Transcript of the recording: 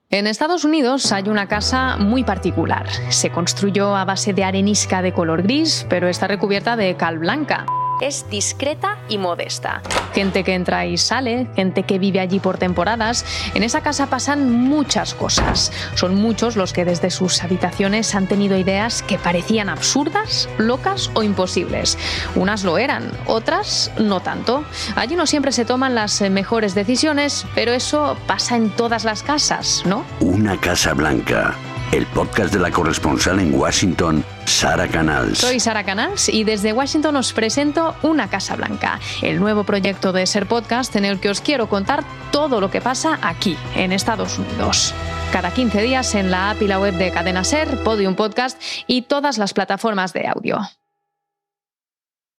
En Estados Unidos hay una casa muy particular. Se construyó a base de arenisca de color gris, pero está recubierta de cal blanca. Es discreta y modesta. Gente que entra y sale, gente que vive allí por temporadas. En esa casa pasan muchas cosas. Son muchos los que desde sus habitaciones han tenido ideas que parecían absurdas, locas o imposibles. Unas lo eran, otras no tanto. Allí no siempre se toman las mejores decisiones, pero eso pasa en todas las casas, ¿no? Una Casa Blanca. El podcast de la corresponsal en Washington, Sara Canals. Soy Sara Canals y desde Washington os presento Una Casa Blanca, el nuevo proyecto de Ser Podcast en el que os quiero contar todo lo que pasa aquí, en Estados Unidos. Cada 15 días en la app y la web de Cadena Ser, Podium Podcast y todas las plataformas de audio.